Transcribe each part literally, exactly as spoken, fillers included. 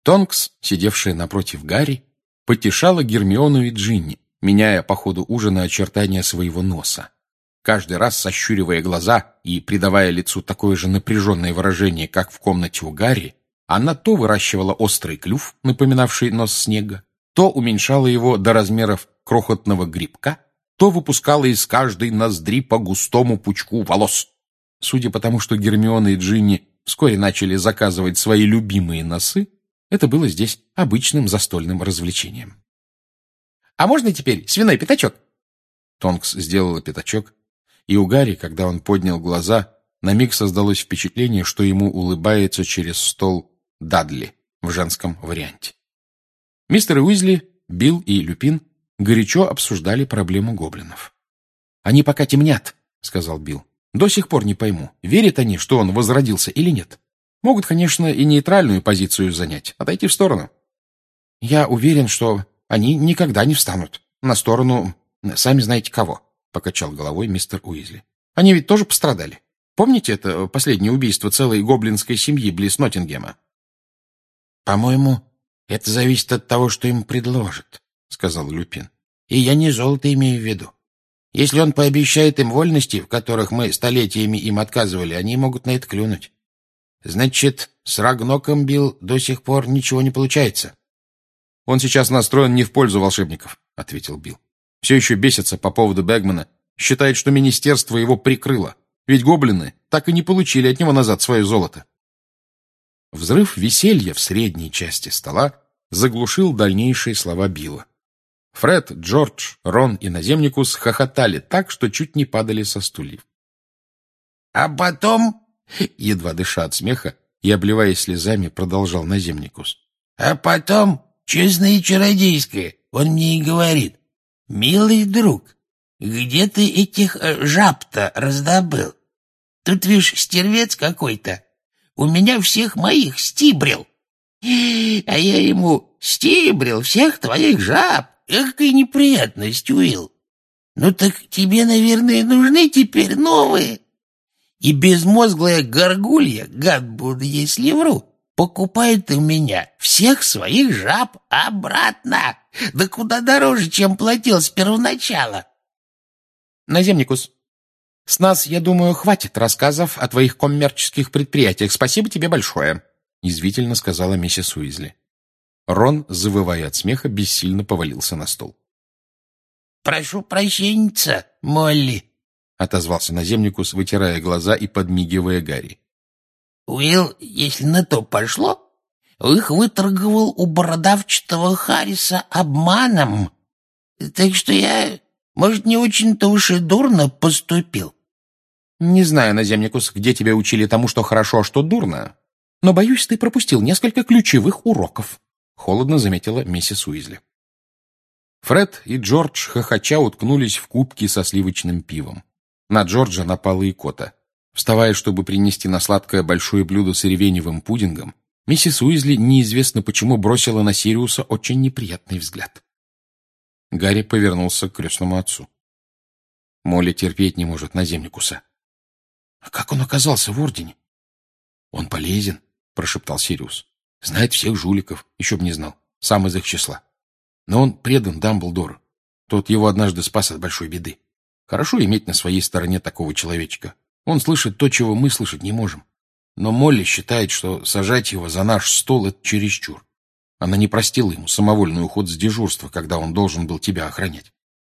Тонкс, сидевшая напротив Гарри, потешала Гермиону и Джинни, меняя по ходу ужина очертания своего носа. Каждый раз сощуривая глаза и придавая лицу такое же напряженное выражение, как в комнате у Гарри, она то выращивала острый клюв, напоминавший нос снега, то уменьшала его до размеров крохотного грибка, то выпускала из каждой ноздри по густому пучку волос. Судя по тому, что Гермиона и Джинни вскоре начали заказывать свои любимые носы, это было здесь обычным застольным развлечением. «А можно теперь свиной пятачок?» Тонкс сделала пятачок, и у Гарри, когда он поднял глаза, на миг создалось впечатление, что ему улыбается через стол Дадли в женском варианте. Мистер Уизли, Билл и Люпин горячо обсуждали проблему гоблинов. «Они пока темнят», — сказал Билл. «До сих пор не пойму, верят они, что он возродился или нет. Могут, конечно, и нейтральную позицию занять, отойти в сторону. Я уверен, что они никогда не встанут на сторону, сами знаете кого», — покачал головой мистер Уизли. «Они ведь тоже пострадали. Помните это последнее убийство целой гоблинской семьи близ Ноттингема?» «По-моему, это зависит от того, что им предложат», — сказал Люпин. «И я не золото имею в виду. Если он пообещает им вольности, в которых мы столетиями им отказывали, они могут на это клюнуть. Значит, с Рагноком, Билл, до сих пор ничего не получается». «Он сейчас настроен не в пользу волшебников», — ответил Билл. «Все еще бесится по поводу Бэгмана, считает, что министерство его прикрыло. Ведь гоблины так и не получили от него назад свое золото». Взрыв веселья в средней части стола заглушил дальнейшие слова Билла. Фред, Джордж, Рон и Наземникус хохотали так, что чуть не падали со стульев. «А потом...» — едва дыша от смеха и обливаясь слезами, продолжал Наземникус. «А потом, честное и чародейское, он мне и говорит: милый друг, где ты этих жаб-то раздобыл? Тут, видишь, стервец какой-то. У меня всех моих стибрил. А я ему: стибрил всех твоих жаб. Какая неприятность, Уилл. Ну так тебе, наверное, нужны теперь новые. И безмозглая горгулья, гад буду, если вру, покупает у меня всех своих жаб обратно. Да куда дороже, чем платил с первоначала». «Наземникус, с нас, я думаю, хватит рассказов о твоих коммерческих предприятиях. Спасибо тебе большое», — язвительно сказала миссис Уизли. Рон, завывая от смеха, бессильно повалился на стол. «Прошу прощения, Молли», — отозвался Наземникус, вытирая глаза и подмигивая Гарри. «Уилл, если на то пошло, их выторговал у бородавчатого Харриса обманом. Так что я, может, не очень-то уж и дурно поступил». «Не знаю, Наземникус, где тебя учили тому, что хорошо, а что дурно, но, боюсь, ты пропустил несколько ключевых уроков», — холодно заметила миссис Уизли. Фред и Джордж хохоча уткнулись в кубки со сливочным пивом. На Джорджа напала икота. Вставая, чтобы принести на сладкое большое блюдо с ревеневым пудингом, миссис Уизли неизвестно почему бросила на Сириуса очень неприятный взгляд. Гарри повернулся к крестному отцу. Молли терпеть не может Наземникуса. «А как он оказался в Ордене?» «Он полезен», — прошептал Сириус. «Знает всех жуликов, еще б не знал, сам из их числа. Но он предан Дамблдору. Тот его однажды спас от большой беды. Хорошо иметь на своей стороне такого человечка. Он слышит то, чего мы слышать не можем. Но Молли считает, что сажать его за наш стол — это чересчур. Она не простила ему самовольный уход с дежурства, когда он должен был тебя охранять».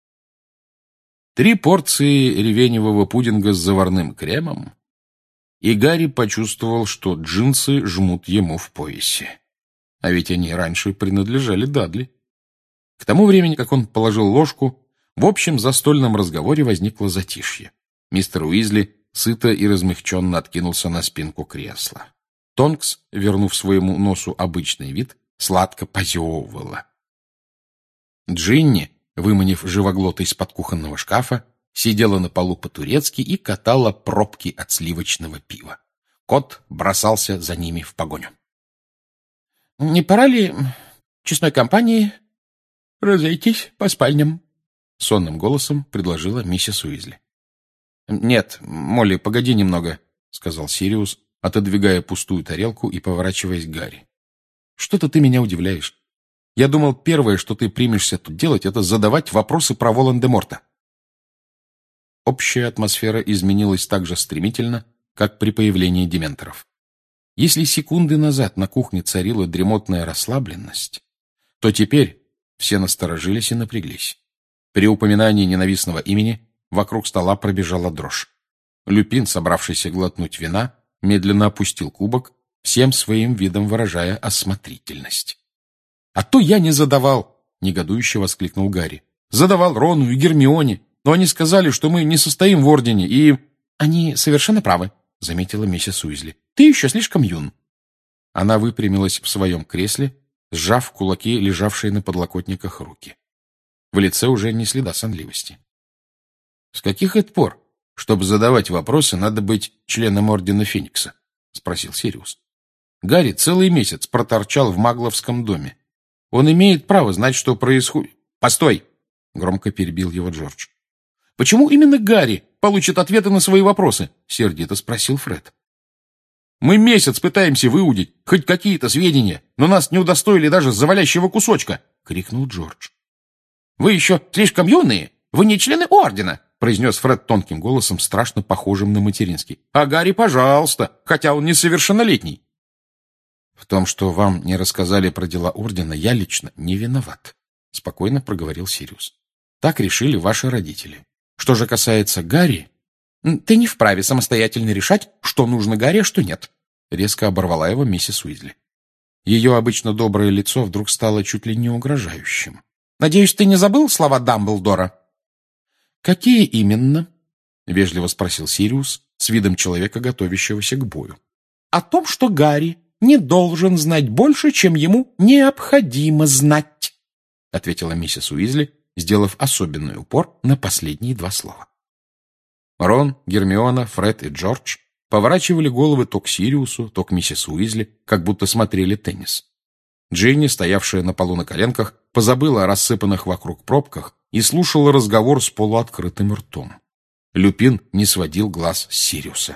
Три порции ревеневого пудинга с заварным кремом, и Гарри почувствовал, что джинсы жмут ему в поясе. А ведь они раньше принадлежали Дадли. К тому времени, как он положил ложку, в общем застольном разговоре возникло затишье. Мистер Уизли сыто и размягченно откинулся на спинку кресла. Тонкс, вернув своему носу обычный вид, сладко позевывала. Джинни, выманив живоглота из-под кухонного шкафа, сидела на полу по-турецки и катала пробки от сливочного пива. Кот бросался за ними в погоню. «Не пора ли честной компании разойтись по спальням?» — сонным голосом предложила миссис Уизли. «Нет, Молли, погоди немного», — сказал Сириус, отодвигая пустую тарелку и поворачиваясь к Гарри. Что-то ты меня удивляешь. Я думал, первое, что ты примешься тут делать, это задавать вопросы про Волан-де-Морта». Общая атмосфера изменилась так же стремительно, как при появлении дементоров. Если секунды назад на кухне царила дремотная расслабленность, то теперь все насторожились и напряглись. При упоминании ненавистного имени вокруг стола пробежала дрожь. Люпин, собравшийся глотнуть вина, медленно опустил кубок, всем своим видом выражая осмотрительность. «А то я не задавал!» — негодующе воскликнул Гарри. «Задавал Рону и Гермионе, но они сказали, что мы не состоим в Ордене, и...» «Они совершенно правы», — заметила миссис Уизли. «Ты еще слишком юн». Она выпрямилась в своем кресле, сжав в кулаки лежавшие на подлокотниках руки. В лице уже не следа сонливости. «С каких это пор, чтобы задавать вопросы, надо быть членом Ордена Феникса?» — спросил Сириус. «Гарри целый месяц проторчал в Магловском доме. Он имеет право знать, что происходит...» «Постой!» — громко перебил его Джордж. «Почему именно Гарри получит ответы на свои вопросы?» — сердито спросил Фред. «Мы месяц пытаемся выудить хоть какие-то сведения, но нас не удостоили даже завалящего кусочка!» — крикнул Джордж. «Вы еще слишком юные! Вы не члены Ордена!» — произнес Фред тонким голосом, страшно похожим на материнский. «А Гарри, пожалуйста, хотя он несовершеннолетний!» «В том, что вам не рассказали про дела Ордена, я лично не виноват», — спокойно проговорил Сириус. «Так решили ваши родители. Что же касается Гарри...» «Ты не вправе самостоятельно решать, что нужно Гарри, а что нет», — резко оборвала его миссис Уизли. Ее обычно доброе лицо вдруг стало чуть ли не угрожающим. «Надеюсь, ты не забыл слова Дамблдора?» «Какие именно?» — вежливо спросил Сириус с видом человека, готовящегося к бою. «О том, что Гарри не должен знать больше, чем ему необходимо знать», — ответила миссис Уизли, сделав особенный упор на последние два слова. Рон, Гермиона, Фред и Джордж поворачивали головы то к Сириусу, то к миссис Уизли, как будто смотрели теннис. Джинни, стоявшая на полу на коленках, позабыла о рассыпанных вокруг пробках и слушала разговор с полуоткрытым ртом. Люпин не сводил глаз с Сириуса.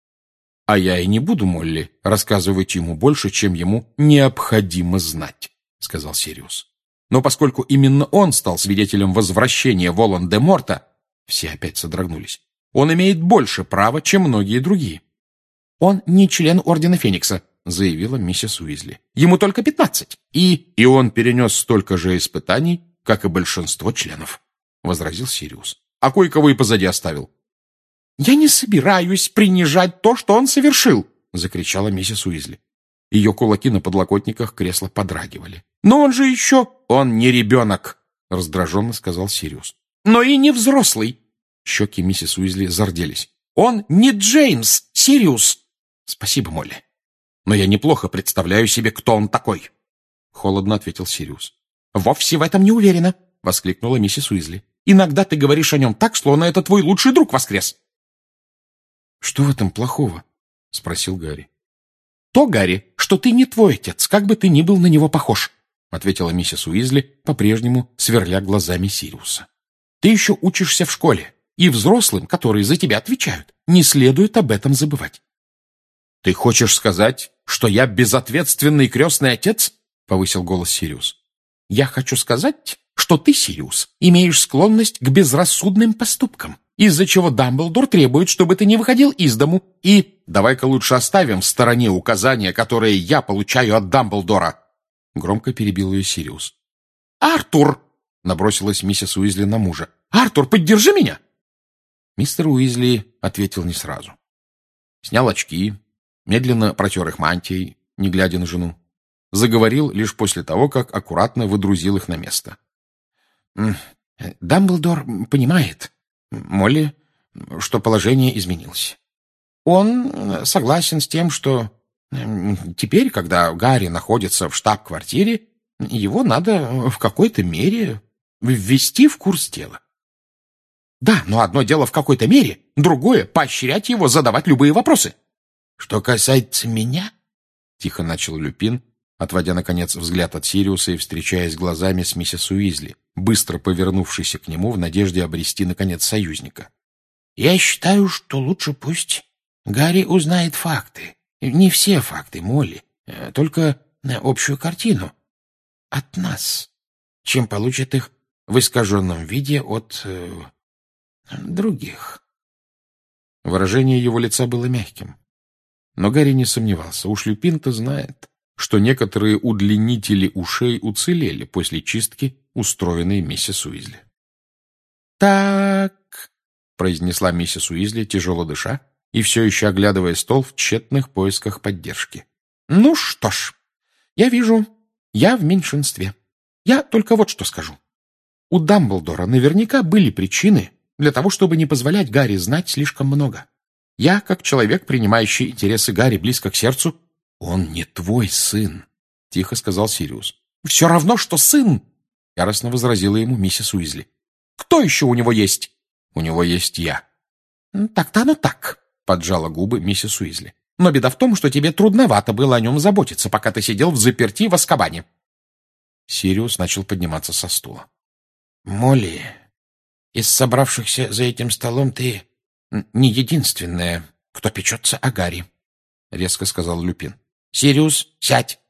«А я и не буду, Молли, рассказывать ему больше, чем ему необходимо знать», — сказал Сириус. «Но поскольку именно он стал свидетелем возвращения Волан-де-Морта», все опять содрогнулись, «он имеет больше права, чем многие другие». «Он не член Ордена Феникса», — заявила миссис Уизли. «Ему только пятнадцать, и...» «И он перенес столько же испытаний, как и большинство членов», — возразил Сириус. «А кое-кого и позади оставил». «Я не собираюсь принижать то, что он совершил!» — закричала миссис Уизли. Ее кулаки на подлокотниках кресла подрагивали. «Но он же еще...» «Он не ребенок!» — раздраженно сказал Сириус. «Но и не взрослый!» Щеки миссис Уизли зарделись. «Он не Джеймс, Сириус!» «Спасибо, Молли. Но я неплохо представляю себе, кто он такой!» Холодно ответил Сириус. «Вовсе в этом не уверена!» — воскликнула миссис Уизли. «Иногда ты говоришь о нем так, словно это твой лучший друг воскрес!» «Что в этом плохого?» — спросил Гарри. «То, Гарри, что ты не твой отец, как бы ты ни был на него похож», — ответила миссис Уизли, по-прежнему сверля глазами Сириуса. «Ты еще учишься в школе, и взрослым, которые за тебя отвечают, не следует об этом забывать». «Ты хочешь сказать, что я безответственный крестный отец?» — повысил голос Сириус. «Я хочу сказать, что ты, Сириус, имеешь склонность к безрассудным поступкам, из-за чего Дамблдор требует, чтобы ты не выходил из дому, и... Давай-ка лучше оставим в стороне указания, которые я получаю от Дамблдора!» Громко перебил ее Сириус. «Артур!» — набросилась миссис Уизли на мужа. «Артур, поддержи меня!» Мистер Уизли ответил не сразу. Снял очки, медленно протер их мантией, не глядя на жену. Заговорил лишь после того, как аккуратно выдрузил их на место. «Дамблдор понимает, Молли, что положение изменилось. Он согласен с тем, что теперь, когда Гарри находится в штаб-квартире, его надо в какой-то мере ввести в курс дела. Да, но одно дело в какой-то мере, другое — поощрять его задавать любые вопросы». «Что касается меня, — тихо начал Люпин, отводя, наконец, взгляд от Сириуса и встречаясь глазами с миссис Уизли, быстро повернувшейся к нему в надежде обрести, наконец, союзника. Я считаю, что лучше пусть Гарри узнает факты. Не все факты, Молли, только общую картину от нас, чем получат их в искаженном виде от э, других. Выражение его лица было мягким. Но Гарри не сомневался. Уж Люпин-то знает, что некоторые удлинители ушей уцелели после чистки, устроенной миссис Уизли. «Так», — произнесла миссис Уизли, тяжело дыша, и все еще оглядывая стол в тщетных поисках поддержки. «Ну что ж, я вижу, я в меньшинстве. Я только вот что скажу. У Дамблдора наверняка были причины для того, чтобы не позволять Гарри знать слишком много. Я, как человек, принимающий интересы Гарри близко к сердцу, он не твой сын», — тихо сказал Сириус. «Все равно, что сын», — яростно возразила ему миссис Уизли. «Кто еще у него есть?» «У него есть я». «Так-то оно так», — поджала губы миссис Уизли. «Но беда в том, что тебе трудновато было о нем заботиться, пока ты сидел в заперти в Азкабане». Сириус начал подниматься со стула. «Молли, из собравшихся за этим столом ты не единственная, кто печется о Гарри», — резко сказал Люпин. «Сириус, сядь!»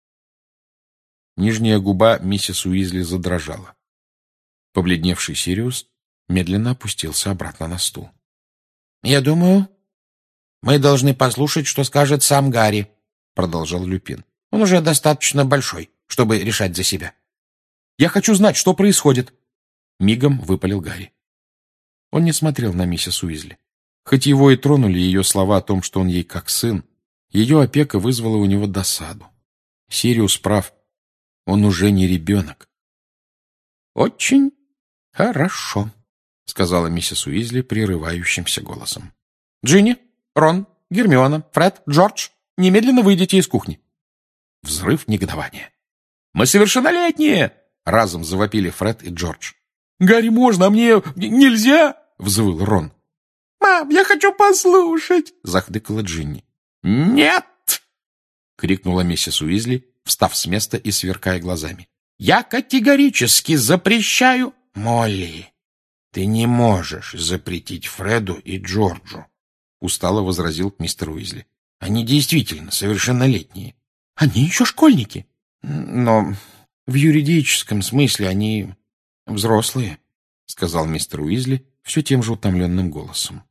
Нижняя губа миссис Уизли задрожала. Побледневший Сириус медленно опустился обратно на стул. «Я думаю, мы должны послушать, что скажет сам Гарри», — продолжал Люпин. «Он уже достаточно большой, чтобы решать за себя». «Я хочу знать, что происходит», — мигом выпалил Гарри. Он не смотрел на миссис Уизли. Хоть его и тронули ее слова о том, что он ей как сын, ее опека вызвала у него досаду. Сириус прав. Он уже не ребенок. «Очень хорошо», — сказала миссис Уизли прерывающимся голосом. «Джинни, Рон, Гермиона, Фред, Джордж, немедленно выйдите из кухни». Взрыв негодования. «Мы совершеннолетние!» — разом завопили Фред и Джордж. «Гарри, можно, а мне нельзя!» — взвыл Рон. «Мам, я хочу послушать!» — захдыкала Джинни. «Нет!» — крикнула миссис Уизли, встав с места и сверкая глазами. «Я категорически запрещаю...» «Молли, ты не можешь запретить Фреду и Джорджу», — устало возразил мистер Уизли. «Они действительно совершеннолетние». «Они еще школьники». «Но в юридическом смысле они взрослые», — сказал мистер Уизли все тем же утомленным голосом.